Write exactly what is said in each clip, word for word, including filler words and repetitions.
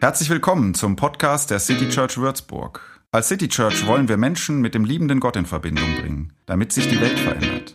Herzlich willkommen zum Podcast der City Church Würzburg. Als City Church wollen wir Menschen mit dem liebenden Gott in Verbindung bringen, damit sich die Welt verändert.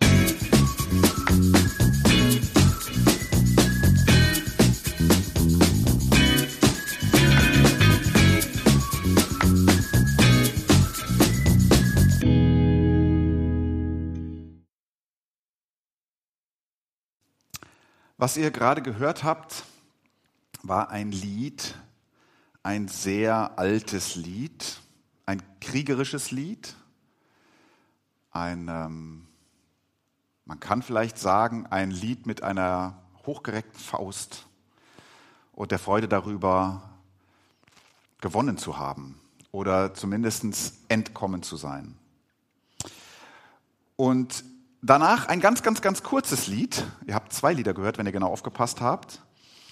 Was ihr gerade gehört habt, war ein Lied, ein sehr altes Lied, ein kriegerisches Lied, ein, ähm, man kann vielleicht sagen, ein Lied mit einer hochgereckten Faust und der Freude darüber, gewonnen zu haben oder zumindest entkommen zu sein. Und danach ein ganz, ganz, ganz kurzes Lied. Ihr habt zwei Lieder gehört, wenn ihr genau aufgepasst habt.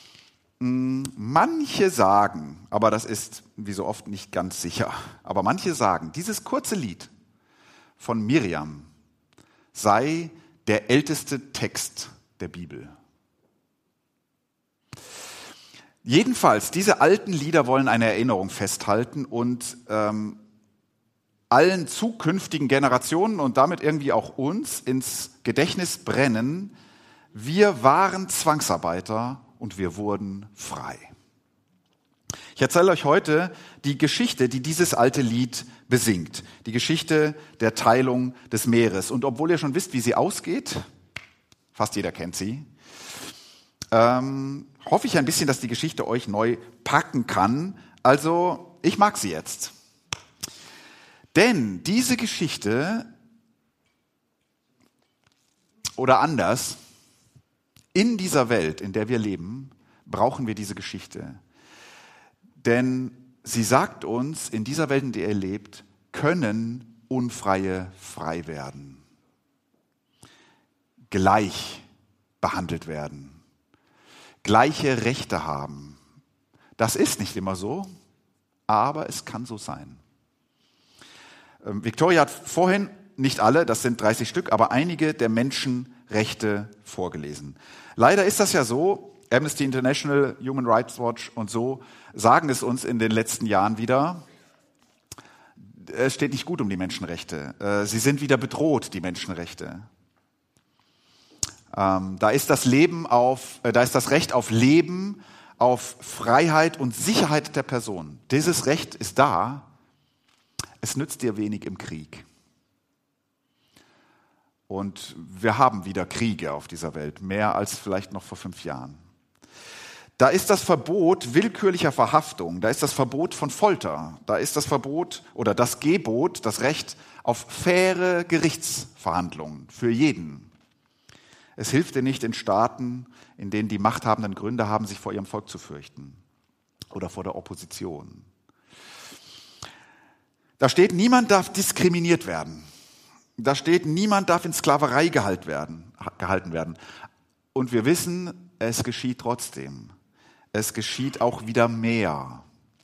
Manche sagen, aber das ist wie so oft nicht ganz sicher, aber manche sagen, dieses kurze Lied von Miriam sei der älteste Text der Bibel. Jedenfalls, diese alten Lieder wollen eine Erinnerung festhalten und ähm, allen zukünftigen Generationen und damit irgendwie auch uns ins Gedächtnis brennen, wir waren Zwangsarbeiter und wir wurden frei. Ich erzähle euch heute die Geschichte, die dieses alte Lied besingt. Die Geschichte der Teilung des Meeres. Und obwohl ihr schon wisst, wie sie ausgeht, fast jeder kennt sie, ähm, hoffe ich ein bisschen, dass die Geschichte euch neu packen kann. Also, ich mag sie jetzt. Denn diese Geschichte, oder anders, in dieser Welt, in der wir leben, brauchen wir diese Geschichte. Denn sie sagt uns, in dieser Welt, in der ihr lebt, können Unfreie frei werden. Gleich behandelt werden. Gleiche Rechte haben. Das ist nicht immer so, aber es kann so sein. Victoria hat vorhin, nicht alle, das sind dreißig Stück, aber einige der Menschenrechte vorgelesen. Leider ist das ja so, Amnesty International, Human Rights Watch und so sagen es uns in den letzten Jahren wieder, es steht nicht gut um die Menschenrechte. Sie sind wieder bedroht, die Menschenrechte. Da ist das Leben auf, da ist das Recht auf Leben, auf Freiheit und Sicherheit der Person. Dieses Recht ist da. Es nützt dir wenig im Krieg. Und wir haben wieder Kriege auf dieser Welt, mehr als vielleicht noch vor fünf Jahren. Da ist das Verbot willkürlicher Verhaftung, da ist das Verbot von Folter, da ist das Verbot oder das Gebot, das Recht auf faire Gerichtsverhandlungen für jeden. Es hilft dir nicht in Staaten, in denen die Machthabenden Gründe haben, sich vor ihrem Volk zu fürchten oder vor der Opposition. Da steht, niemand darf diskriminiert werden. Da steht, niemand darf in Sklaverei gehalten werden, gehalten werden. Und wir wissen, es geschieht trotzdem. Es geschieht auch wieder mehr.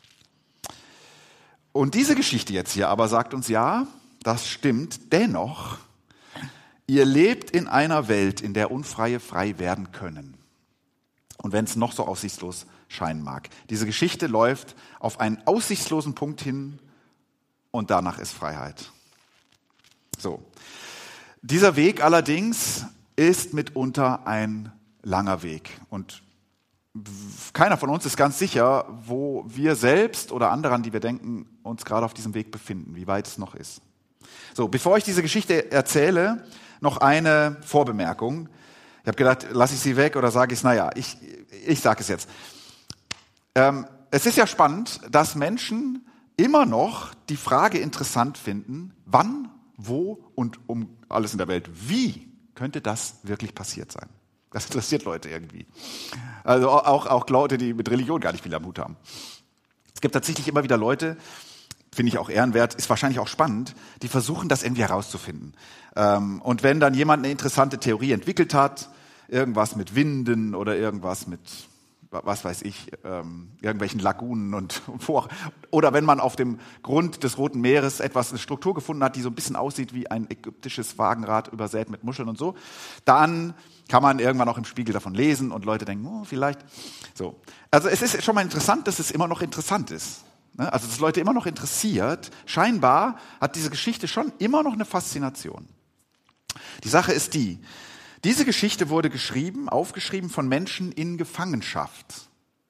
Und diese Geschichte jetzt hier aber sagt uns, ja, das stimmt, dennoch, ihr lebt in einer Welt, in der Unfreie frei werden können. Und wenn es noch so aussichtslos scheinen mag. Diese Geschichte läuft auf einen aussichtslosen Punkt hin und danach ist Freiheit. So. Dieser Weg allerdings ist mitunter ein langer Weg. Und keiner von uns ist ganz sicher, wo wir selbst oder andere, an die wir denken, uns gerade auf diesem Weg befinden, wie weit es noch ist. So, bevor ich diese Geschichte erzähle, noch eine Vorbemerkung. Ich habe gedacht, lasse ich sie weg oder sage ich es? Naja, ich, ich sage es jetzt. Ähm, es ist ja spannend, dass Menschen immer noch die Frage interessant finden, wann, wo und um alles in der Welt, wie könnte das wirklich passiert sein? Das interessiert Leute irgendwie. Also auch, auch Leute, die mit Religion gar nicht viel am Hut haben. Es gibt tatsächlich immer wieder Leute, finde ich auch ehrenwert, ist wahrscheinlich auch spannend, die versuchen, das irgendwie herauszufinden. Und wenn dann jemand eine interessante Theorie entwickelt hat, irgendwas mit Winden oder irgendwas mit was weiß ich, ähm, irgendwelchen Lagunen und wo auch, oder wenn man auf dem Grund des Roten Meeres etwas, eine Struktur gefunden hat, die so ein bisschen aussieht wie ein ägyptisches Wagenrad übersät mit Muscheln und so, dann kann man irgendwann auch im Spiegel davon lesen und Leute denken, oh, vielleicht so. Also es ist schon mal interessant, dass es immer noch interessant ist. Ne? Also dass Leute immer noch interessiert. Scheinbar hat diese Geschichte schon immer noch eine Faszination. Die Sache ist die, diese Geschichte wurde geschrieben, aufgeschrieben von Menschen in Gefangenschaft.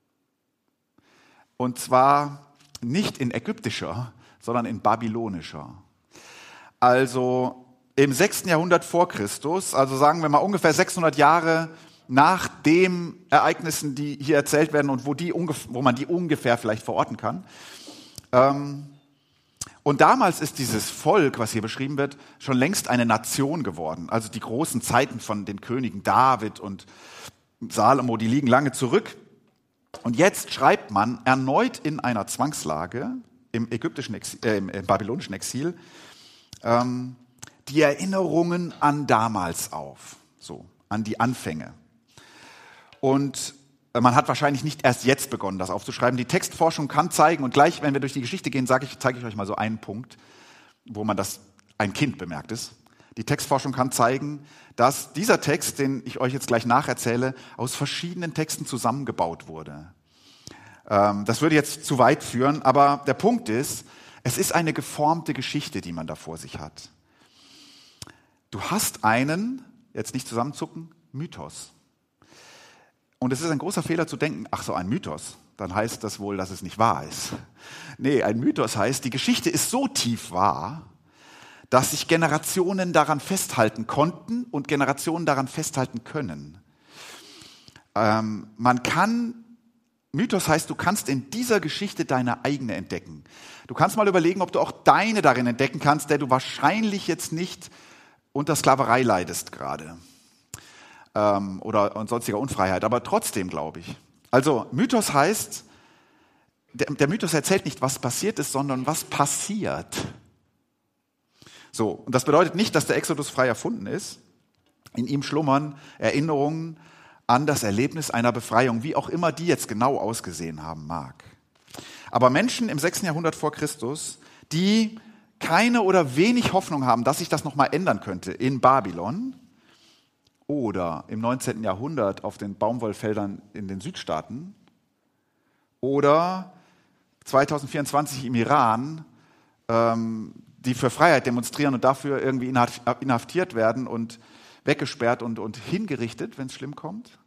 Und zwar nicht in ägyptischer, sondern in babylonischer. Also im sechsten Jahrhundert vor Christus, also sagen wir mal ungefähr sechshundert Jahre nach den Ereignissen, die hier erzählt werden und wo, die, wo man die ungefähr vielleicht verorten kann. Und damals ist dieses Volk, was hier beschrieben wird, schon längst eine Nation geworden. Also die großen Zeiten von den Königen David und Salomo, die liegen lange zurück. Und jetzt schreibt man erneut in einer Zwangslage im ägyptischen Exil, äh, im babylonischen Exil ähm, die Erinnerungen an damals auf, so an die Anfänge. Und man hat wahrscheinlich nicht erst jetzt begonnen, das aufzuschreiben. Die Textforschung kann zeigen, und gleich, wenn wir durch die Geschichte gehen, sage ich, zeige ich euch mal so einen Punkt, wo man das ein Kind bemerkt ist. Die Textforschung kann zeigen, dass dieser Text, den ich euch jetzt gleich nacherzähle, aus verschiedenen Texten zusammengebaut wurde. Ähm, das würde jetzt zu weit führen, aber der Punkt ist, es ist eine geformte Geschichte, die man da vor sich hat. Du hast einen, jetzt nicht zusammenzucken, Mythos. Und es ist ein großer Fehler zu denken, ach so, ein Mythos, dann heißt das wohl, dass es nicht wahr ist. Nee, ein Mythos heißt, die Geschichte ist so tief wahr, dass sich Generationen daran festhalten konnten und Generationen daran festhalten können. Ähm, man kann, Mythos heißt, du kannst in dieser Geschichte deine eigene entdecken. Du kannst mal überlegen, ob du auch deine darin entdecken kannst, der du wahrscheinlich jetzt nicht unter Sklaverei leidest gerade. Ähm, oder und sonstiger Unfreiheit, aber trotzdem glaube ich. Also Mythos heißt, der, der Mythos erzählt nicht, was passiert ist, sondern was passiert. So, und das bedeutet nicht, dass der Exodus frei erfunden ist. In ihm schlummern Erinnerungen an das Erlebnis einer Befreiung, wie auch immer die jetzt genau ausgesehen haben mag. Aber Menschen im sechsten Jahrhundert vor Christus, die keine oder wenig Hoffnung haben, dass sich das nochmal ändern könnte in Babylon oder im neunzehnten Jahrhundert auf den Baumwollfeldern in den Südstaaten oder zweitausendvierundzwanzig im Iran, ähm, die für Freiheit demonstrieren und dafür irgendwie inhaftiert werden und weggesperrt und, und hingerichtet, wenn es schlimm kommt.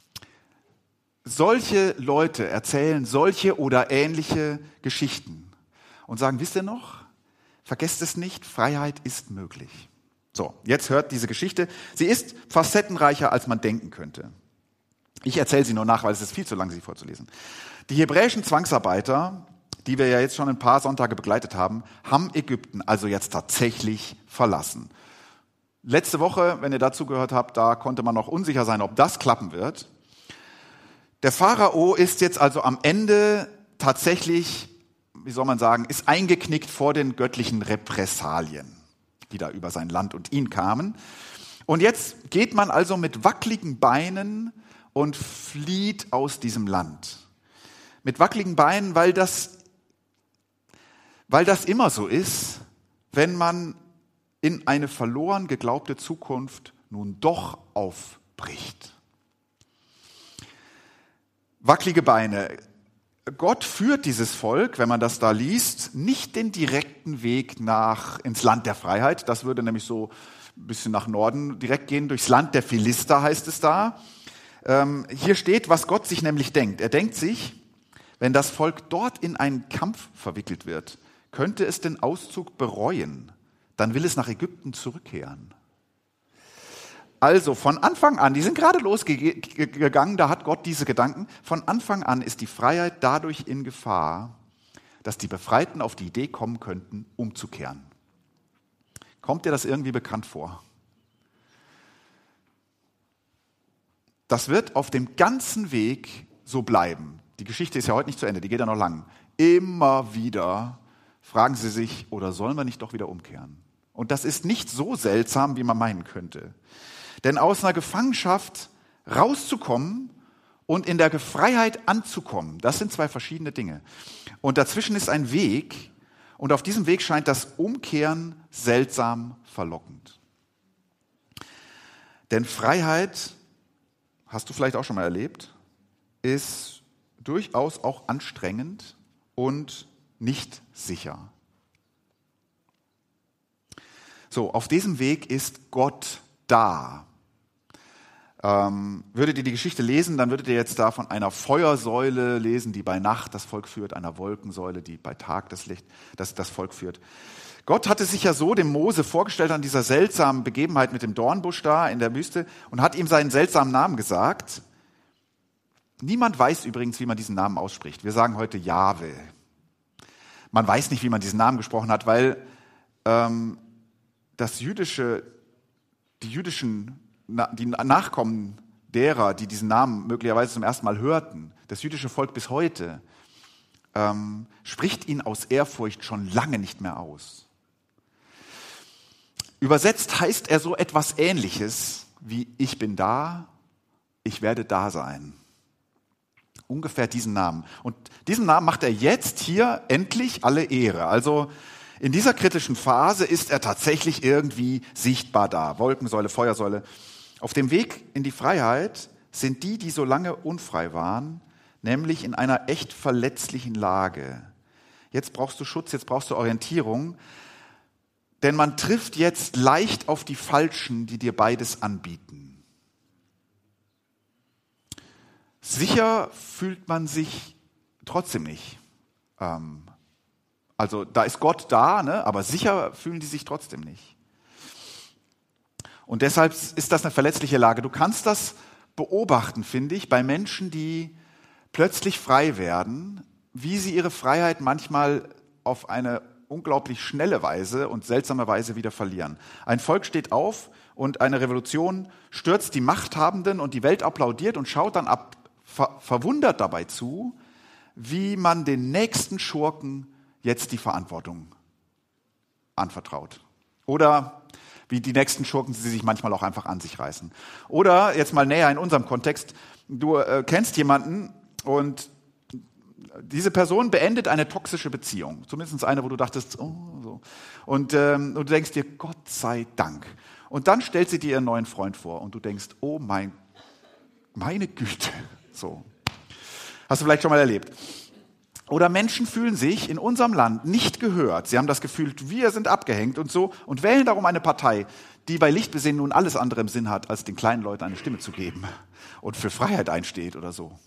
Solche Leute erzählen solche oder ähnliche Geschichten und sagen, wisst ihr noch, vergesst es nicht, Freiheit ist möglich. So, jetzt hört diese Geschichte. Sie ist facettenreicher, als man denken könnte. Ich erzähle sie nur nach, weil es ist viel zu lang, sie vorzulesen. Die hebräischen Zwangsarbeiter, die wir ja jetzt schon ein paar Sonntage begleitet haben, haben Ägypten also jetzt tatsächlich verlassen. Letzte Woche, wenn ihr dazu gehört habt, da konnte man noch unsicher sein, ob das klappen wird. Der Pharao ist jetzt also am Ende tatsächlich, wie soll man sagen, ist eingeknickt vor den göttlichen Repressalien, die da über sein Land und ihn kamen. Und jetzt geht man also mit wackeligen Beinen und flieht aus diesem Land. Mit wackeligen Beinen, weil das, weil das immer so ist, wenn man in eine verloren geglaubte Zukunft nun doch aufbricht. Wackelige Beine. Gott führt dieses Volk, wenn man das da liest, nicht den direkten Weg nach ins Land der Freiheit. Das würde nämlich so ein bisschen nach Norden direkt gehen. Durchs Land der Philister heißt es da. Ähm, hier steht, was Gott sich nämlich denkt. Er denkt sich, wenn das Volk dort in einen Kampf verwickelt wird, könnte es den Auszug bereuen. Dann will es nach Ägypten zurückkehren. Also von Anfang an, die sind gerade losgegangen, da hat Gott diese Gedanken. Von Anfang an ist die Freiheit dadurch in Gefahr, dass die Befreiten auf die Idee kommen könnten, umzukehren. Kommt dir das irgendwie bekannt vor? Das wird auf dem ganzen Weg so bleiben. Die Geschichte ist ja heute nicht zu Ende, die geht ja noch lang. Immer wieder fragen sie sich, oder sollen wir nicht doch wieder umkehren? Und das ist nicht so seltsam, wie man meinen könnte. Denn aus einer Gefangenschaft rauszukommen und in der Freiheit anzukommen. Das sind zwei verschiedene Dinge. Und dazwischen ist ein Weg, und auf diesem Weg scheint das Umkehren seltsam verlockend. Denn Freiheit, hast du vielleicht auch schon mal erlebt, ist durchaus auch anstrengend und nicht sicher. So, auf diesem Weg ist Gott da. Ähm, würdet ihr die Geschichte lesen, dann würdet ihr jetzt da von einer Feuersäule lesen, die bei Nacht das Volk führt, einer Wolkensäule, die bei Tag das Licht, das, das Volk führt. Gott hatte sich ja so dem Mose vorgestellt an dieser seltsamen Begebenheit mit dem Dornbusch da in der Wüste und hat ihm seinen seltsamen Namen gesagt. Niemand weiß übrigens, wie man diesen Namen ausspricht. Wir sagen heute Jahwe. Man weiß nicht, wie man diesen Namen gesprochen hat, weil ähm, das jüdische, die jüdischen, die Nachkommen derer, die diesen Namen möglicherweise zum ersten Mal hörten, das jüdische Volk bis heute, ähm, spricht ihn aus Ehrfurcht schon lange nicht mehr aus. Übersetzt heißt er so etwas Ähnliches wie ich bin da, ich werde da sein. Ungefähr diesen Namen. Und diesem Namen macht er jetzt hier endlich alle Ehre. Also in dieser kritischen Phase ist er tatsächlich irgendwie sichtbar da. Wolkensäule, Feuersäule. Auf dem Weg in die Freiheit sind die, die so lange unfrei waren, nämlich in einer echt verletzlichen Lage. Jetzt brauchst du Schutz, jetzt brauchst du Orientierung, denn man trifft jetzt leicht auf die Falschen, die dir beides anbieten. Sicher fühlt man sich trotzdem nicht. Ähm, also da ist Gott da, ne? Aber sicher fühlen die sich trotzdem nicht. Und deshalb ist das eine verletzliche Lage. Du kannst das beobachten, finde ich, bei Menschen, die plötzlich frei werden, wie sie ihre Freiheit manchmal auf eine unglaublich schnelle Weise und seltsame Weise wieder verlieren. Ein Volk steht auf und eine Revolution stürzt die Machthabenden und die Welt applaudiert und schaut dann ab, ver- verwundert dabei zu, wie man den nächsten Schurken jetzt die Verantwortung anvertraut. Oder wie die nächsten Schurken sie sich manchmal auch einfach an sich reißen. Oder jetzt mal näher in unserem Kontext, du äh, kennst jemanden und diese Person beendet eine toxische Beziehung, zumindest eine, wo du dachtest, oh, so. Und, ähm, und du denkst dir, Gott sei Dank. Und dann stellt sie dir ihren neuen Freund vor und du denkst, oh mein, meine Güte. So. Hast du vielleicht schon mal erlebt. Oder Menschen fühlen sich in unserem Land nicht gehört. Sie haben das Gefühl, wir sind abgehängt und so und wählen darum eine Partei, die bei Lichtbesinnen nun alles andere im Sinn hat, als den kleinen Leuten eine Stimme zu geben und für Freiheit einsteht oder so.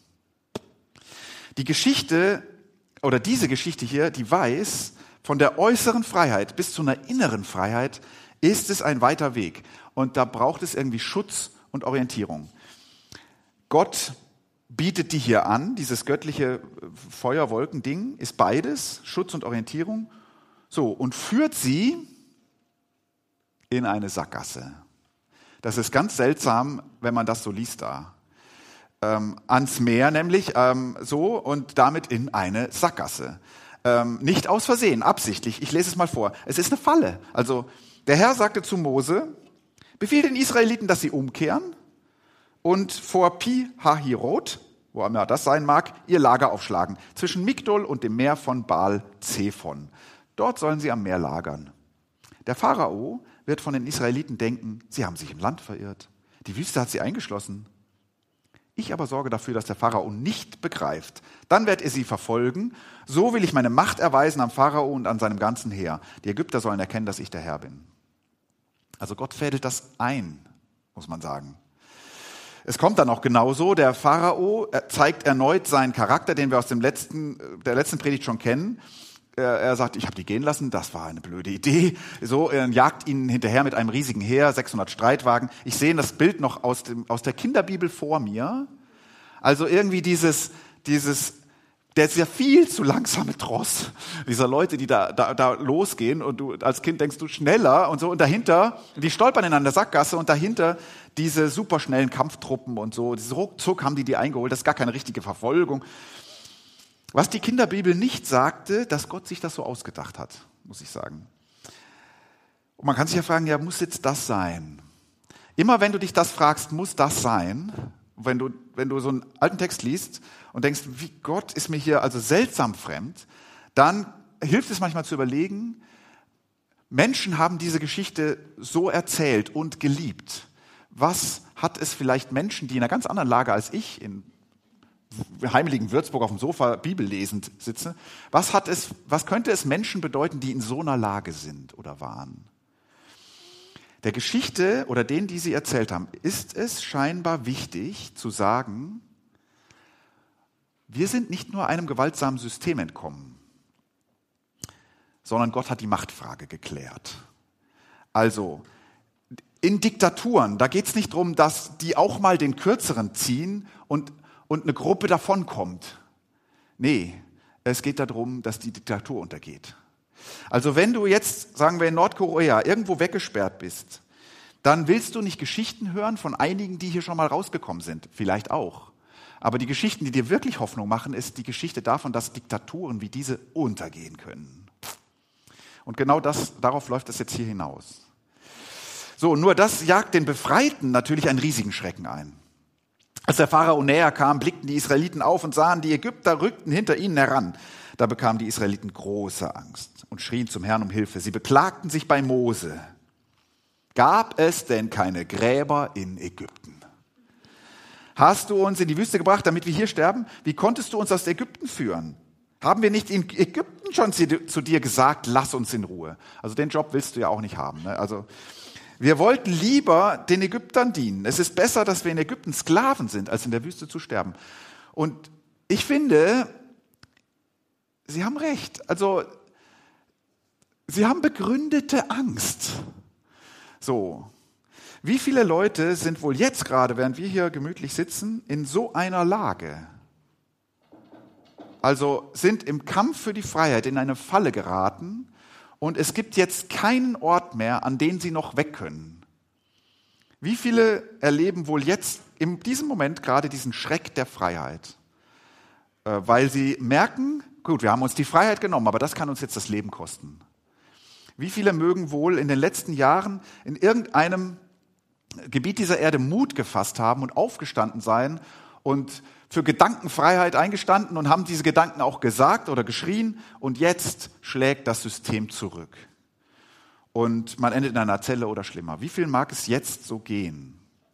Die Geschichte oder diese Geschichte hier, die weiß, von der äußeren Freiheit bis zu einer inneren Freiheit ist es ein weiter Weg. Und da braucht es irgendwie Schutz und Orientierung. Gott bietet die hier an, dieses göttliche Feuerwolken-Ding ist beides, Schutz und Orientierung, so, und führt sie in eine Sackgasse. Das ist ganz seltsam, wenn man das so liest da. Ähm, ans Meer nämlich, ähm, so, und damit in eine Sackgasse. Ähm, nicht aus Versehen, absichtlich, ich lese es mal vor. Es ist eine Falle. Also, der Herr sagte zu Mose, befiehl den Israeliten, dass sie umkehren und vor Pi-Hahirot, wo immer das sein mag, ihr Lager aufschlagen, zwischen Migdol und dem Meer von Baal-Zephon. Dort sollen sie am Meer lagern. Der Pharao wird von den Israeliten denken, sie haben sich im Land verirrt. Die Wüste hat sie eingeschlossen. Ich aber sorge dafür, dass der Pharao nicht begreift. Dann werdet ihr sie verfolgen. So will ich meine Macht erweisen am Pharao und an seinem ganzen Heer. Die Ägypter sollen erkennen, dass ich der Herr bin. Also Gott fädelt das ein, muss man sagen. Es kommt dann auch genauso. Der Pharao zeigt erneut seinen Charakter, den wir aus dem letzten, der letzten Predigt schon kennen. Er sagt, ich habe die gehen lassen, das war eine blöde Idee. So, er jagt ihnen hinterher mit einem riesigen Heer, sechshundert Streitwagen. Ich sehe das Bild noch aus, dem, aus der Kinderbibel vor mir. Also irgendwie dieses, dieses, der sehr viel zu langsame Tross dieser Leute, die da, da, da losgehen und du als Kind denkst du schneller und so. Und dahinter, die stolpern in einer Sackgasse und dahinter diese superschnellen Kampftruppen und so. Ruckzuck haben die die eingeholt, das ist gar keine richtige Verfolgung. Was die Kinderbibel nicht sagte, dass Gott sich das so ausgedacht hat, muss ich sagen. Und man kann sich ja fragen, ja, muss jetzt das sein? Immer wenn du dich das fragst, muss das sein? wenn du, wenn du so einen alten Text liest und denkst, wie Gott ist mir hier also seltsam fremd, dann hilft es manchmal zu überlegen, Menschen haben diese Geschichte so erzählt und geliebt. Was hat es vielleicht Menschen, die in einer ganz anderen Lage als ich, in heimeligen Würzburg auf dem Sofa Bibel lesend sitzen, was hat es, was könnte es Menschen bedeuten, die in so einer Lage sind oder waren? Der Geschichte oder denen, die sie erzählt haben, ist es scheinbar wichtig zu sagen, wir sind nicht nur einem gewaltsamen System entkommen, sondern Gott hat die Machtfrage geklärt. Also in Diktaturen, da geht es nicht darum, dass die auch mal den Kürzeren ziehen und, und eine Gruppe davonkommt. Nee, es geht darum, dass die Diktatur untergeht. Also wenn du jetzt, sagen wir in Nordkorea, irgendwo weggesperrt bist, dann willst du nicht Geschichten hören von einigen, die hier schon mal rausgekommen sind. Vielleicht auch. Aber die Geschichten, die dir wirklich Hoffnung machen, ist die Geschichte davon, dass Diktaturen wie diese untergehen können. Und genau das, darauf läuft es jetzt hier hinaus. So, nur das jagt den Befreiten natürlich einen riesigen Schrecken ein. Als der Pharao näher kam, blickten die Israeliten auf und sahen, die Ägypter rückten hinter ihnen heran. Da bekamen die Israeliten große Angst und schrien zum Herrn um Hilfe. Sie beklagten sich bei Mose. Gab es denn keine Gräber in Ägypten? Hast du uns in die Wüste gebracht, damit wir hier sterben? Wie konntest du uns aus Ägypten führen? Haben wir nicht in Ägypten schon zu dir gesagt, lass uns in Ruhe? Also den Job willst du ja auch nicht haben. Ne? Also wir wollten lieber den Ägyptern dienen. Es ist besser, dass wir in Ägypten Sklaven sind, als in der Wüste zu sterben. Und ich finde, sie haben recht. Also sie haben begründete Angst. So, wie viele Leute sind wohl jetzt gerade, während wir hier gemütlich sitzen, in so einer Lage? Also sind im Kampf für die Freiheit in eine Falle geraten und es gibt jetzt keinen Ort mehr, an den sie noch weg können. Wie viele erleben wohl jetzt in diesem Moment gerade diesen Schreck der Freiheit? Äh, weil sie merken, gut, wir haben uns die Freiheit genommen, aber das kann uns jetzt das Leben kosten. Wie viele mögen wohl in den letzten Jahren in irgendeinem Gebiet dieser Erde Mut gefasst haben und aufgestanden sein und für Gedankenfreiheit eingestanden und haben diese Gedanken auch gesagt oder geschrien und jetzt schlägt das System zurück. Und man endet in einer Zelle oder schlimmer. Wie viel mag es jetzt so gehen?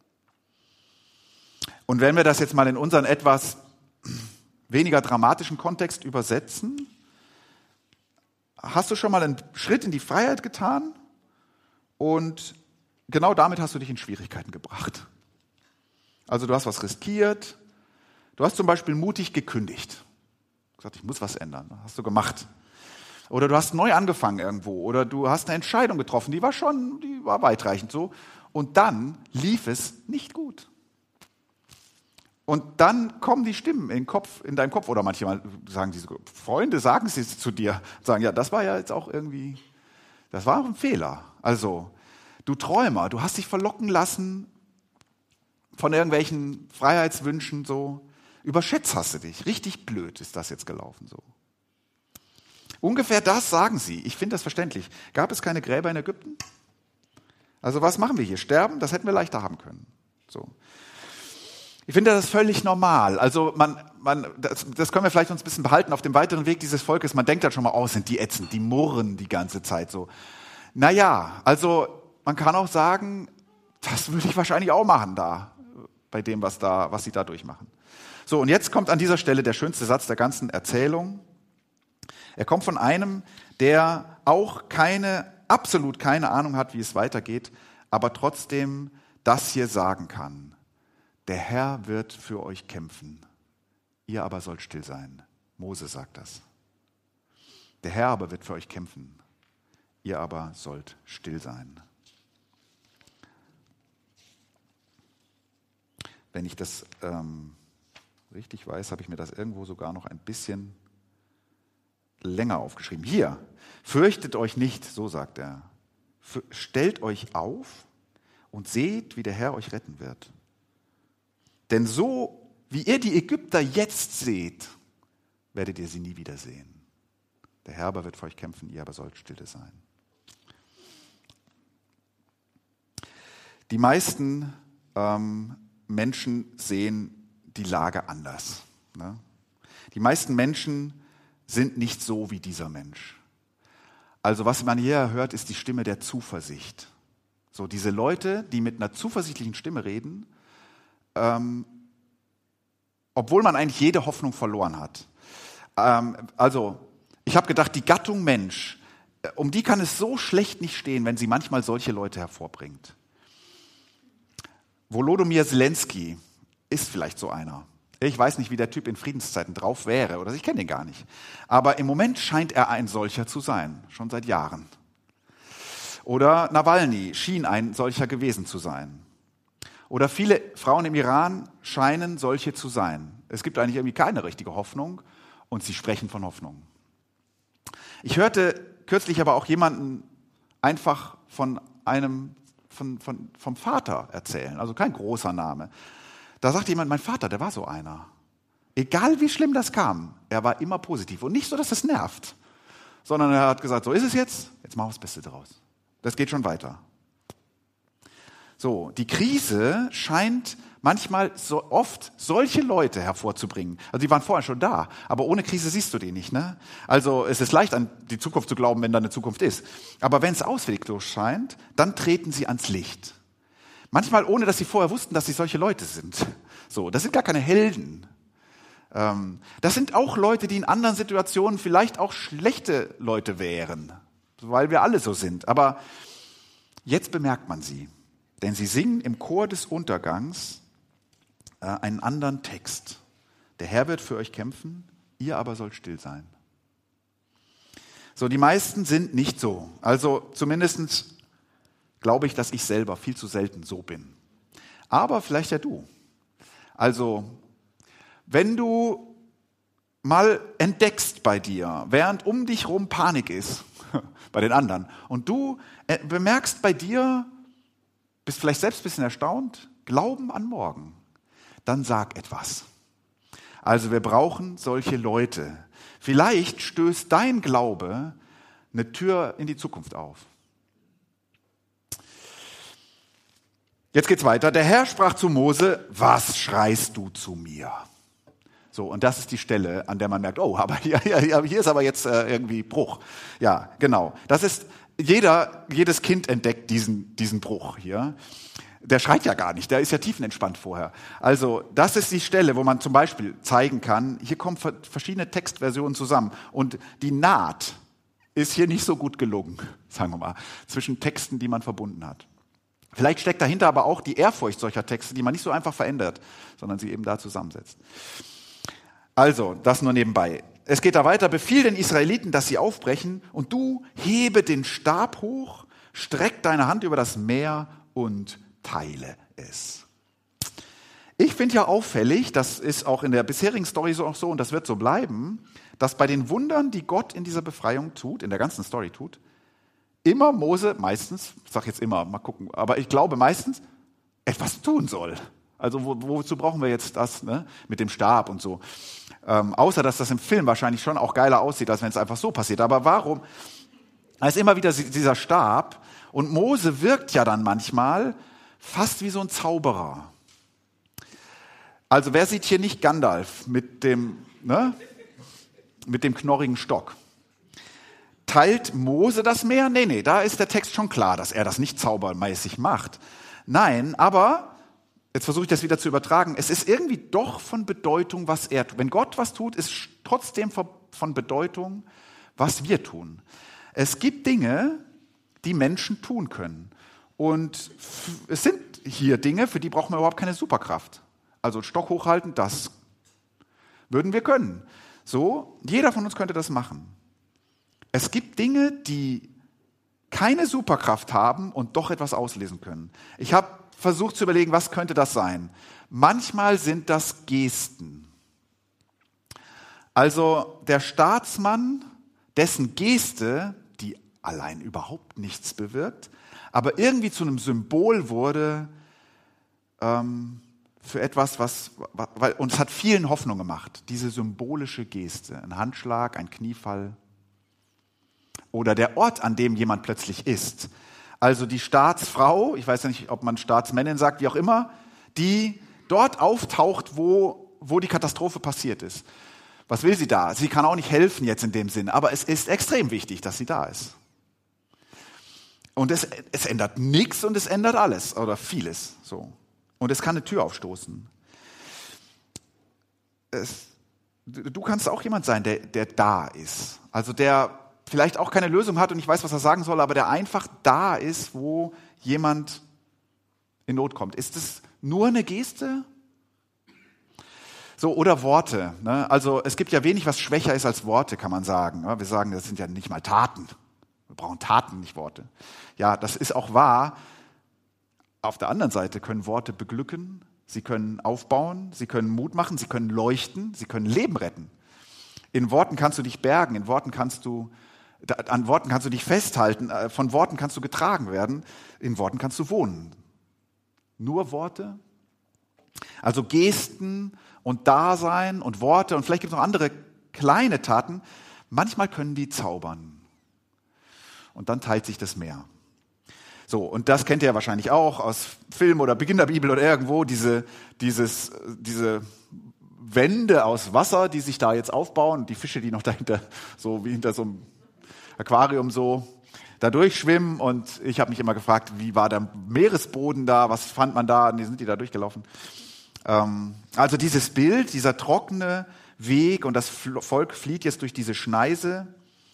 Und wenn wir das jetzt mal in unseren etwas weniger dramatischen Kontext übersetzen, hast du schon mal einen Schritt in die Freiheit getan und genau damit hast du dich in Schwierigkeiten gebracht. Also du hast was riskiert, du hast zum Beispiel mutig gekündigt. Gesagt, ich muss was ändern, hast du gemacht. Oder du hast neu angefangen irgendwo oder du hast eine Entscheidung getroffen, die war schon, die war weitreichend so und dann lief es nicht gut. Und dann kommen die Stimmen in, den Kopf, in deinem Kopf oder manchmal sagen diese Freunde, sagen sie zu dir, sagen, ja, das war ja jetzt auch irgendwie, das war ein Fehler. Also, du Träumer, du hast dich verlocken lassen von irgendwelchen Freiheitswünschen, so. Überschätzt hast du dich. Richtig blöd ist das jetzt gelaufen, so. Ungefähr das sagen sie. Ich finde das verständlich. Gab es keine Gräber in Ägypten? Also, was machen wir hier? Sterben? Das hätten wir leichter haben können. So. Ich finde das völlig normal. Also man, man, das, das können wir vielleicht uns ein bisschen behalten auf dem weiteren Weg dieses Volkes. Man denkt dann schon mal, oh, sind die ätzend, die murren die ganze Zeit so. Naja, also man kann auch sagen, das würde ich wahrscheinlich auch machen da, bei dem, was da, was sie da durchmachen. So, und jetzt kommt an dieser Stelle der schönste Satz der ganzen Erzählung. Er kommt von einem, der auch keine, absolut keine Ahnung hat, wie es weitergeht, aber trotzdem das hier sagen kann. Der Herr wird für euch kämpfen, ihr aber sollt still sein. Mose sagt das. Der Herr aber wird für euch kämpfen, ihr aber sollt still sein. Wenn ich das ähm, richtig weiß, habe ich mir das irgendwo sogar noch ein bisschen länger aufgeschrieben. Hier, fürchtet euch nicht, so sagt er. Stellt euch auf und seht, wie der Herr euch retten wird. Denn so, wie ihr die Ägypter jetzt seht, werdet ihr sie nie wiedersehen. Der Herr aber wird für euch kämpfen, ihr aber sollt stille sein. Die meisten ähm, Menschen sehen die Lage anders. Ne? Die meisten Menschen sind nicht so wie dieser Mensch. Also was man hier hört, ist die Stimme der Zuversicht. So diese Leute, die mit einer zuversichtlichen Stimme reden, ähm, obwohl man eigentlich jede Hoffnung verloren hat. Ähm, also ich habe gedacht, die Gattung Mensch, um die kann es so schlecht nicht stehen, wenn sie manchmal solche Leute hervorbringt. Volodymyr Zelensky ist vielleicht so einer. Ich weiß nicht, wie der Typ in Friedenszeiten drauf wäre, oder ich kenne ihn gar nicht. Aber im Moment scheint er ein solcher zu sein, schon seit Jahren. Oder Nawalny schien ein solcher gewesen zu sein. Oder viele Frauen im Iran scheinen solche zu sein. Es gibt eigentlich irgendwie keine richtige Hoffnung und sie sprechen von Hoffnung. Ich hörte kürzlich aber auch jemanden einfach von einem, von, von, vom Vater erzählen, also kein großer Name. Da sagte jemand, mein Vater, der war so einer. Egal wie schlimm das kam, er war immer positiv. Und nicht so, dass das nervt, sondern er hat gesagt, so ist es jetzt, jetzt machen wir das Beste draus. Das geht schon weiter. So, die Krise scheint manchmal so oft solche Leute hervorzubringen. Also die waren vorher schon da, aber ohne Krise siehst du die nicht. Ne? Also es ist leicht, an die Zukunft zu glauben, wenn da eine Zukunft ist. Aber wenn es ausweglos scheint, dann treten sie ans Licht. Manchmal ohne, dass sie vorher wussten, dass sie solche Leute sind. So, das sind gar keine Helden. Ähm, das sind auch Leute, die in anderen Situationen vielleicht auch schlechte Leute wären, weil wir alle so sind. Aber jetzt bemerkt man sie. Denn sie singen im Chor des Untergangs äh, einen anderen Text. Der Herr wird für euch kämpfen, ihr aber sollt still sein. So, die meisten sind nicht so. Also zumindest glaube ich, dass ich selber viel zu selten so bin. Aber vielleicht ja du. Also, wenn du mal entdeckst bei dir, während um dich rum Panik ist, bei den anderen, und du äh, bemerkst bei dir, bist vielleicht selbst ein bisschen erstaunt, Glauben an morgen, dann sag etwas. Also wir brauchen solche Leute. Vielleicht stößt dein Glaube eine Tür in die Zukunft auf. Jetzt geht's weiter. Der Herr sprach zu Mose, was schreist du zu mir? So, und das ist die Stelle, an der man merkt, oh, aber hier, hier, hier ist aber jetzt äh, irgendwie Bruch. Ja, genau. Das ist, jeder, jedes Kind entdeckt diesen, diesen Bruch hier. Der schreit ja gar nicht, der ist ja tiefenentspannt vorher. Also, das ist die Stelle, wo man zum Beispiel zeigen kann, hier kommen verschiedene Textversionen zusammen und die Naht ist hier nicht so gut gelungen, sagen wir mal, zwischen Texten, die man verbunden hat. Vielleicht steckt dahinter aber auch die Ehrfurcht solcher Texte, die man nicht so einfach verändert, sondern sie eben da zusammensetzt. Also, das nur nebenbei. Es geht da weiter. Befiehl den Israeliten, dass sie aufbrechen und du hebe den Stab hoch, streck deine Hand über das Meer und teile es. Ich finde ja auffällig, das ist auch in der bisherigen Story so, auch so und das wird so bleiben, dass bei den Wundern, die Gott in dieser Befreiung tut, in der ganzen Story tut, immer Mose, meistens, ich sage jetzt immer, mal gucken, aber ich glaube meistens, etwas tun soll. Also wo, wozu brauchen wir jetzt das, ne? Mit dem Stab und so. Ähm, außer, dass das im Film wahrscheinlich schon auch geiler aussieht, als wenn es einfach so passiert. Aber warum? Da ist immer wieder dieser Stab und Mose wirkt ja dann manchmal fast wie so ein Zauberer. Also wer sieht hier nicht Gandalf mit dem, ne? Mit dem knorrigen Stock? Teilt Mose das Meer? Nee, nee, da ist der Text schon klar, dass er das nicht zaubermäßig macht. Nein, aber, jetzt versuche ich das wieder zu übertragen, es ist irgendwie doch von Bedeutung, was er tut. Wenn Gott was tut, ist trotzdem von Bedeutung, was wir tun. Es gibt Dinge, die Menschen tun können. Und es sind hier Dinge, für die brauchen wir überhaupt keine Superkraft. Also Stock hochhalten, das würden wir können. So, jeder von uns könnte das machen. Es gibt Dinge, die keine Superkraft haben und doch etwas auslesen können. Ich habe versucht zu überlegen, was könnte das sein? Manchmal sind das Gesten. Also der Staatsmann, dessen Geste, die allein überhaupt nichts bewirkt, aber irgendwie zu einem Symbol wurde ähm, für etwas, was, weil uns hat vielen Hoffnung gemacht. Diese symbolische Geste, ein Handschlag, ein Kniefall. Oder der Ort, an dem jemand plötzlich ist. Also die Staatsfrau, ich weiß ja nicht, ob man Staatsmännin sagt, wie auch immer, die dort auftaucht, wo, wo die Katastrophe passiert ist. Was will sie da? Sie kann auch nicht helfen jetzt in dem Sinn, aber es ist extrem wichtig, dass sie da ist. Und es, es ändert nichts und es ändert alles oder vieles. So. Und es kann eine Tür aufstoßen. Es, du kannst auch jemand sein, der, der da ist. Also der vielleicht auch keine Lösung hat und nicht weiß, was er sagen soll, aber der einfach da ist, wo jemand in Not kommt. Ist es nur eine Geste? So, oder Worte. Ne? Also es gibt ja wenig, was schwächer ist als Worte, kann man sagen. Wir sagen, das sind ja nicht mal Taten. Wir brauchen Taten, nicht Worte. Ja, das ist auch wahr. Auf der anderen Seite können Worte beglücken, sie können aufbauen, sie können Mut machen, sie können leuchten, sie können Leben retten. In Worten kannst du dich bergen, in Worten kannst du, an Worten kannst du dich festhalten, von Worten kannst du getragen werden, in Worten kannst du wohnen. Nur Worte? Also Gesten und Dasein und Worte und vielleicht gibt es noch andere kleine Taten. Manchmal können die zaubern. Und dann teilt sich das Meer. So, und das kennt ihr ja wahrscheinlich auch aus Film oder Beginn der Bibel oder irgendwo, diese, dieses, diese Wände aus Wasser, die sich da jetzt aufbauen und die Fische, die noch dahinter, so wie hinter so einem Aquarium so da durchschwimmen. Und ich habe mich immer gefragt, wie war der Meeresboden da, was fand man da, und wie sind die da durchgelaufen? Ähm, also dieses Bild, dieser trockene Weg und das Volk flieht jetzt durch diese Schneise.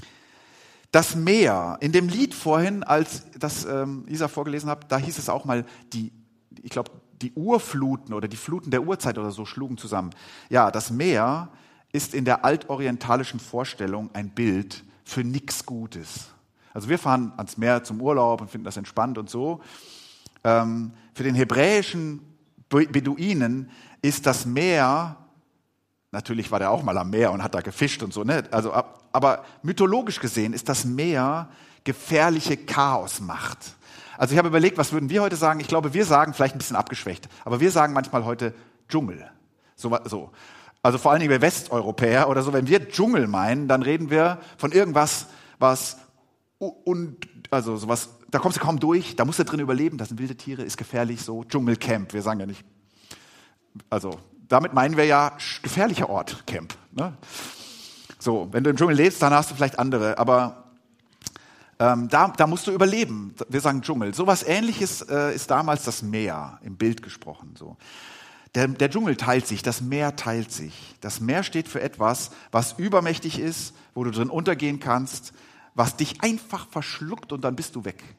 Das Meer, in dem Lied vorhin, als das ähm, Isa vorgelesen hat, da hieß es auch mal, die, ich glaube, die Urfluten oder die Fluten der Urzeit oder so schlugen zusammen. Ja, das Meer ist in der altorientalischen Vorstellung ein Bild für nichts Gutes. Also wir fahren ans Meer zum Urlaub und finden das entspannt und so. Ähm, für den hebräischen Beduinen ist das Meer, natürlich war der auch mal am Meer und hat da gefischt und so, ne? Also, aber mythologisch gesehen ist das Meer gefährliche Chaosmacht. Also ich habe überlegt, was würden wir heute sagen? Ich glaube, wir sagen, vielleicht ein bisschen abgeschwächt, aber wir sagen manchmal heute Dschungel. So, so. Also vor allen Dingen wir Westeuropäer oder so, wenn wir Dschungel meinen, dann reden wir von irgendwas, was und also sowas, da kommst du kaum durch, da musst du drin überleben, das sind wilde Tiere, ist gefährlich, so Dschungelcamp. Wir sagen ja nicht, also damit meinen wir ja gefährlicher Ort, Camp. Ne? So, wenn du im Dschungel lebst, dann hast du vielleicht andere, aber ähm, da, da musst du überleben. Wir sagen Dschungel. So was Ähnliches äh, ist damals das Meer, im Bild gesprochen. So. Der, der Dschungel teilt sich, das Meer teilt sich. Das Meer steht für etwas, was übermächtig ist, wo du drin untergehen kannst, was dich einfach verschluckt und dann bist du weg.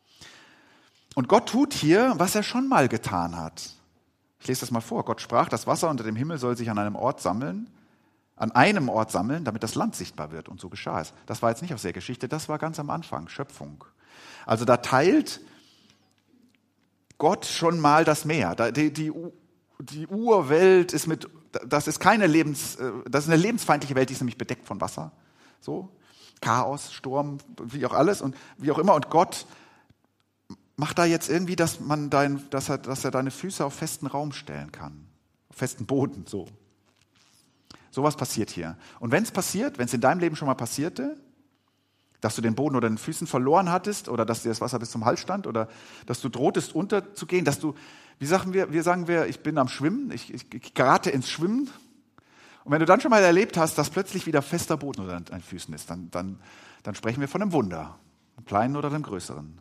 Und Gott tut hier, was er schon mal getan hat. Ich lese das mal vor. Gott sprach, das Wasser unter dem Himmel soll sich an einem Ort sammeln, an einem Ort sammeln, damit das Land sichtbar wird. Und so geschah es. Das war jetzt nicht aus der Geschichte, das war ganz am Anfang, Schöpfung. Also da teilt Gott schon mal das Meer. Die, die, die Urwelt ist mit, das ist keine Lebens, das ist eine lebensfeindliche Welt, die ist nämlich bedeckt von Wasser. So, Chaos, Sturm, wie auch alles und wie auch immer. Und Gott macht da jetzt irgendwie, dass man dein, dass er, dass er deine Füße auf festen Raum stellen kann, auf festen Boden. So, sowas passiert hier. Und wenn es passiert, wenn es in deinem Leben schon mal passierte, dass du den Boden oder den Füßen verloren hattest oder dass dir das Wasser bis zum Hals stand oder dass du drohtest unterzugehen, dass du, wie sagen wir, wir sagen wir, ich bin am Schwimmen, ich, ich, ich gerate ins Schwimmen. Und wenn du dann schon mal erlebt hast, dass plötzlich wieder fester Boden unter deinen Füßen ist, dann, dann, dann sprechen wir von einem Wunder, einem kleinen oder einem größeren.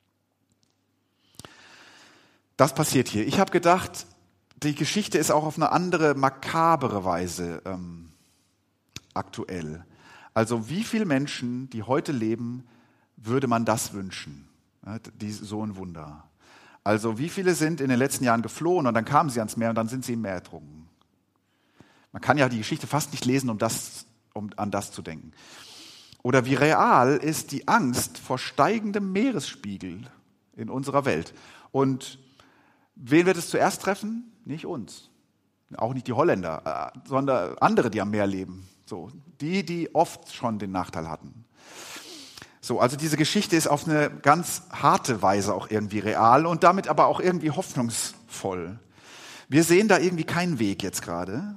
Das passiert hier. Ich habe gedacht, die Geschichte ist auch auf eine andere, makabere Weise ähm, aktuell. Also wie viele Menschen, die heute leben, würde man das wünschen? Ja, die, so ein Wunder. Also wie viele sind in den letzten Jahren geflohen und dann kamen sie ans Meer und dann sind sie im Meer ertrunken. Man kann ja die Geschichte fast nicht lesen, um, das, um an das zu denken. Oder wie real ist die Angst vor steigendem Meeresspiegel in unserer Welt? Und wen wird es zuerst treffen? Nicht uns. Auch nicht die Holländer, sondern andere, die am Meer leben. So, die, die oft schon den Nachteil hatten. So, also diese Geschichte ist auf eine ganz harte Weise auch irgendwie real und damit aber auch irgendwie hoffnungsvoll. Wir sehen da irgendwie keinen Weg jetzt gerade.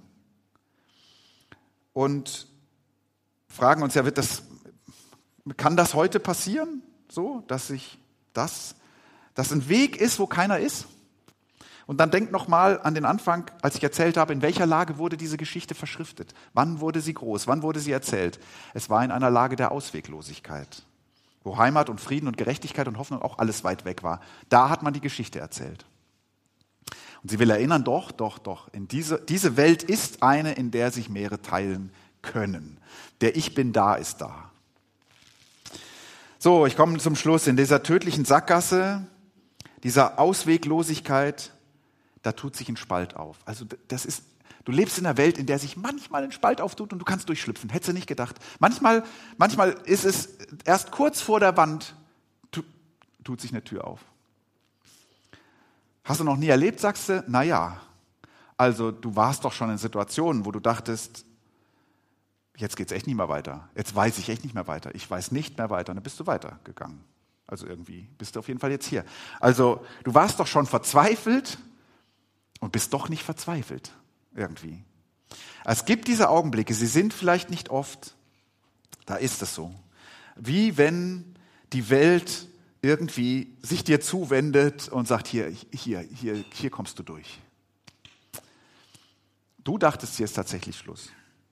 Und fragen uns ja, wird das, kann das heute passieren? So, dass sich das, dass ein Weg ist, wo keiner ist? Und dann denkt nochmal an den Anfang, als ich erzählt habe, in welcher Lage wurde diese Geschichte verschriftet? Wann wurde sie groß? Wann wurde sie erzählt? Es war in einer Lage der Ausweglosigkeit, wo Heimat und Frieden und Gerechtigkeit und Hoffnung auch alles weit weg war. Da hat man die Geschichte erzählt. Und sie will erinnern, doch, doch, doch, in diese, diese Welt ist eine, in der sich mehrere teilen können. Der Ich bin da ist da. So, ich komme zum Schluss. In dieser tödlichen Sackgasse, dieser Ausweglosigkeit, da tut sich ein Spalt auf. Also das ist, du lebst in einer Welt, in der sich manchmal ein Spalt auftut und du kannst durchschlüpfen. Hättest du nicht gedacht. Manchmal, manchmal ist es erst kurz vor der Wand, tu, tut sich eine Tür auf. Hast du noch nie erlebt, sagst du? Naja, also du warst doch schon in Situationen, wo du dachtest, jetzt geht's echt nicht mehr weiter. Jetzt weiß ich echt nicht mehr weiter. Ich weiß nicht mehr weiter. Und dann bist du weitergegangen. Also irgendwie bist du auf jeden Fall jetzt hier. Also du warst doch schon verzweifelt und bist doch nicht verzweifelt. Irgendwie. Es gibt diese Augenblicke, sie sind vielleicht nicht oft, da ist es so. Wie wenn die Welt irgendwie sich dir zuwendet und sagt, hier, hier, hier, hier kommst du durch. Du dachtest, hier ist tatsächlich Schluss.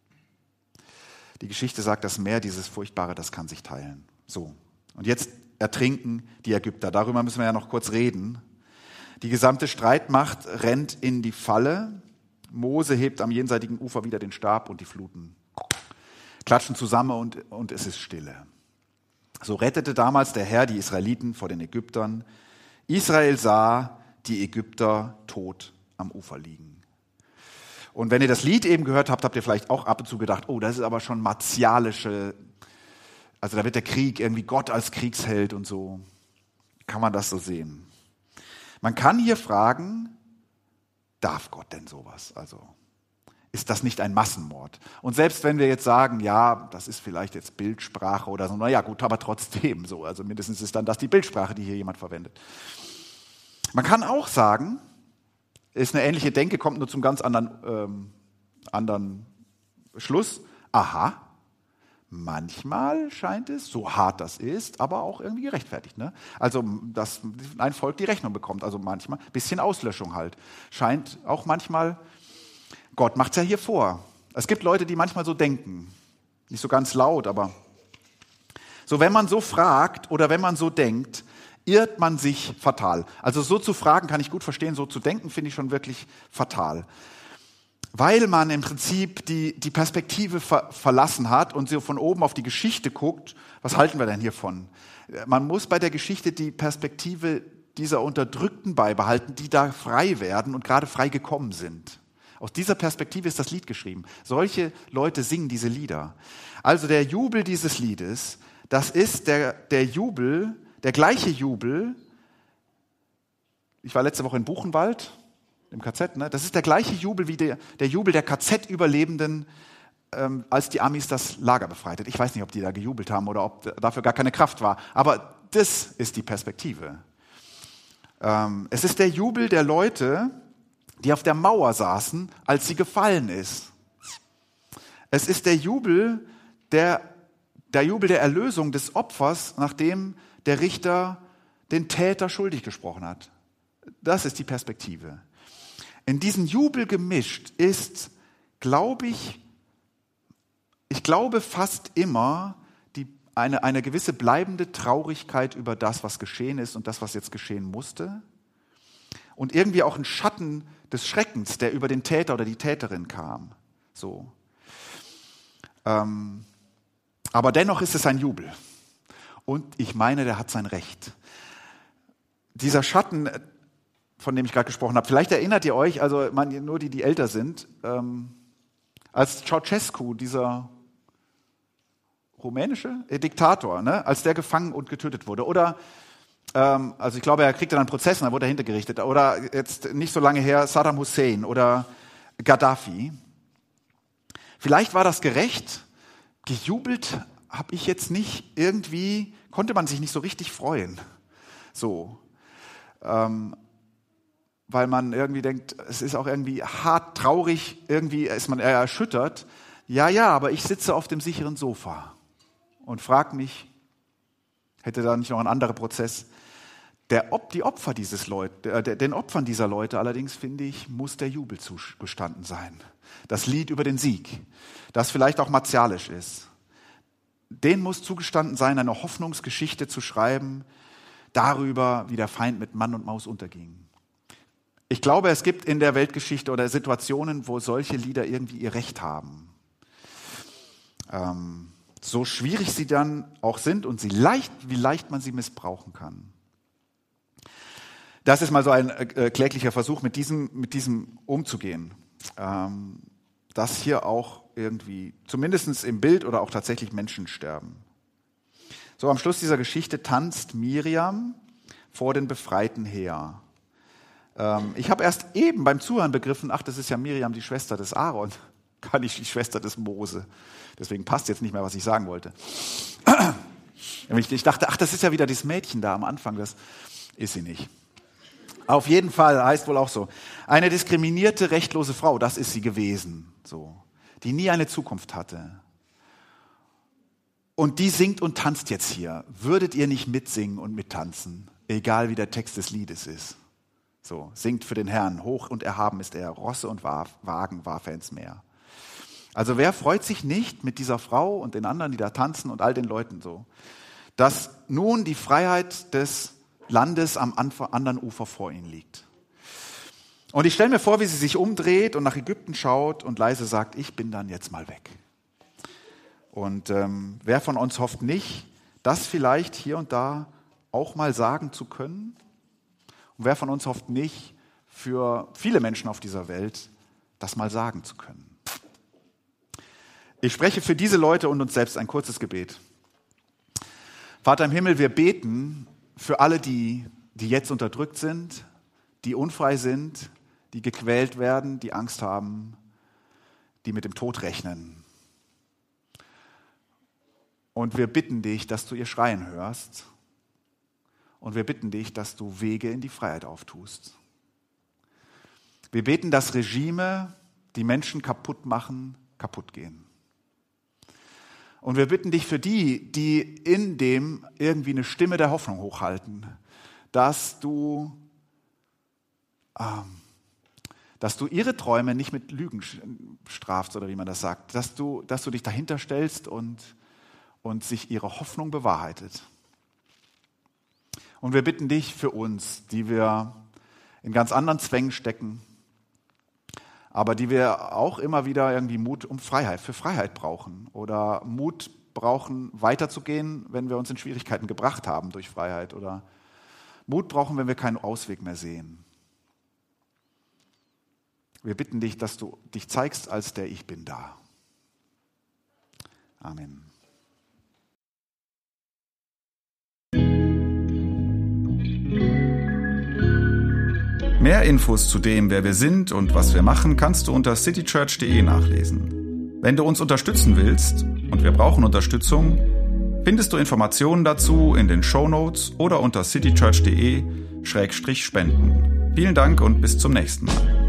Die Geschichte sagt, das Meer, dieses Furchtbare, das kann sich teilen. So. Und jetzt ertrinken die Ägypter. Darüber müssen wir ja noch kurz reden. Die gesamte Streitmacht rennt in die Falle. Mose hebt am jenseitigen Ufer wieder den Stab und die Fluten klatschen zusammen und, und es ist Stille. So rettete damals der Herr die Israeliten vor den Ägyptern. Israel sah die Ägypter tot am Ufer liegen. Und wenn ihr das Lied eben gehört habt, habt ihr vielleicht auch ab und zu gedacht, oh, das ist aber schon martialische, also da wird der Krieg irgendwie Gott als Kriegsheld und so. Kann man das so sehen? Man kann hier fragen, darf Gott denn sowas? Also ist das nicht ein Massenmord? Und selbst wenn wir jetzt sagen, ja, das ist vielleicht jetzt Bildsprache oder so, naja gut, aber trotzdem so. Also mindestens ist dann das die Bildsprache, die hier jemand verwendet. Man kann auch sagen, ist eine ähnliche Denke, kommt nur zum ganz anderen, ähm, anderen Schluss. Aha, manchmal scheint es, so hart das ist, aber auch irgendwie gerechtfertigt. Ne? Also, dass ein Volk die Rechnung bekommt. Also manchmal, ein bisschen Auslöschung halt. Scheint auch manchmal, Gott macht es ja hier vor. Es gibt Leute, die manchmal so denken. Nicht so ganz laut, aber so, wenn man so fragt oder wenn man so denkt, irrt man sich fatal. Also so zu fragen kann ich gut verstehen, so zu denken finde ich schon wirklich fatal. Weil man im Prinzip die, die Perspektive ver, verlassen hat und so von oben auf die Geschichte guckt, was halten wir denn hiervon? Man muss bei der Geschichte die Perspektive dieser Unterdrückten beibehalten, die da frei werden und gerade frei gekommen sind. Aus dieser Perspektive ist das Lied geschrieben. Solche Leute singen diese Lieder. Also der Jubel dieses Liedes, das ist der, der Jubel, der gleiche Jubel. Ich war letzte Woche in Buchenwald, im K Z, ne? Das ist der gleiche Jubel wie der, der Jubel der K Z-Überlebenden, ähm, als die Amis das Lager befreitet. Ich weiß nicht, ob die da gejubelt haben oder ob dafür gar keine Kraft war. Aber das ist die Perspektive. Ähm, es ist der Jubel der Leute, die auf der Mauer saßen, als sie gefallen ist. Es ist der Jubel der, der Jubel der Erlösung des Opfers, nachdem der Richter den Täter schuldig gesprochen hat. Das ist die Perspektive. In diesen Jubel gemischt ist, glaube ich, ich glaube fast immer die, eine, eine gewisse bleibende Traurigkeit über das, was geschehen ist und das, was jetzt geschehen musste. Und irgendwie auch ein Schatten des Schreckens, der über den Täter oder die Täterin kam. So. Ähm, aber dennoch ist es ein Jubel. Und ich meine, der hat sein Recht. Dieser Schatten, von dem ich gerade gesprochen habe, vielleicht erinnert ihr euch, also man, nur die, die älter sind, ähm, als Ceausescu, dieser rumänische Diktator, ne, als der gefangen und getötet wurde. Oder Ähm, also ich glaube, er kriegte dann einen Prozess und dann wurde er hintergerichtet. Oder jetzt nicht so lange her Saddam Hussein oder Gaddafi. Vielleicht war das gerecht. Gejubelt habe ich jetzt nicht. Irgendwie konnte man sich nicht so richtig freuen. So. Ähm, weil man irgendwie denkt, es ist auch irgendwie hart traurig, irgendwie ist man eher erschüttert. Ja, ja, aber ich sitze auf dem sicheren Sofa und frage mich, hätte da nicht noch ein anderer Prozess? Der, die Opfer dieses Leute, den Opfern dieser Leute allerdings, finde ich, muss der Jubel zugestanden sein. Das Lied über den Sieg, das vielleicht auch martialisch ist. Denen muss zugestanden sein, eine Hoffnungsgeschichte zu schreiben darüber, wie der Feind mit Mann und Maus unterging. Ich glaube, es gibt in der Weltgeschichte oder Situationen, wo solche Lieder irgendwie ihr Recht haben. Ähm, so schwierig sie dann auch sind und sie leicht, wie leicht man sie missbrauchen kann. Das ist mal so ein äh, kläglicher Versuch, mit diesem, mit diesem umzugehen. Ähm, dass hier auch irgendwie, zumindest im Bild oder auch tatsächlich Menschen sterben. So, am Schluss dieser Geschichte tanzt Miriam vor den Befreiten her. Ähm, ich habe erst eben beim Zuhören begriffen, ach, das ist ja Miriam, die Schwester des Aaron, gar nicht die Schwester des Mose. Deswegen passt jetzt nicht mehr, was ich sagen wollte. Ich dachte, ach, das ist ja wieder dieses Mädchen da am Anfang, das ist sie nicht. Auf jeden Fall, heißt wohl auch so. Eine diskriminierte, rechtlose Frau, das ist sie gewesen, so, die nie eine Zukunft hatte. Und die singt und tanzt jetzt hier. Würdet ihr nicht mitsingen und mittanzen, egal wie der Text des Liedes ist? So, singt für den Herrn, hoch und erhaben ist er, Rosse und Wagen warf er ins Meer. Also wer freut sich nicht mit dieser Frau und den anderen, die da tanzen und all den Leuten so, dass nun die Freiheit des Landes am anderen Ufer vor ihnen liegt. Und ich stelle mir vor, wie sie sich umdreht und nach Ägypten schaut und leise sagt, ich bin dann jetzt mal weg. Und ähm, wer von uns hofft nicht, das vielleicht hier und da auch mal sagen zu können? Und wer von uns hofft nicht, für viele Menschen auf dieser Welt das mal sagen zu können? Ich spreche für diese Leute und uns selbst ein kurzes Gebet. Vater im Himmel, wir beten für alle, die, die jetzt unterdrückt sind, die unfrei sind, die gequält werden, die Angst haben, die mit dem Tod rechnen. Und wir bitten dich, dass du ihr Schreien hörst. Und wir bitten dich, dass du Wege in die Freiheit auftust. Wir beten, dass Regime, die Menschen kaputt machen, kaputt gehen. Und wir bitten dich für die, die in dem irgendwie eine Stimme der Hoffnung hochhalten, dass du, ähm, dass du ihre Träume nicht mit Lügen strafst, oder wie man das sagt, dass du, dass du dich dahinter stellst und, und sich ihre Hoffnung bewahrheitet. Und wir bitten dich für uns, die wir in ganz anderen Zwängen stecken, aber die wir auch immer wieder irgendwie Mut um Freiheit, für Freiheit brauchen oder Mut brauchen, weiterzugehen, wenn wir uns in Schwierigkeiten gebracht haben durch Freiheit oder Mut brauchen, wenn wir keinen Ausweg mehr sehen. Wir bitten dich, dass du dich zeigst als der Ich Bin da. Amen. Mehr Infos zu dem, wer wir sind und was wir machen, kannst du unter citychurch punkt de nachlesen. Wenn du uns unterstützen willst, und wir brauchen Unterstützung, findest du Informationen dazu in den Shownotes oder unter citychurch punkt de Schrägstrich spenden. Vielen Dank und bis zum nächsten Mal.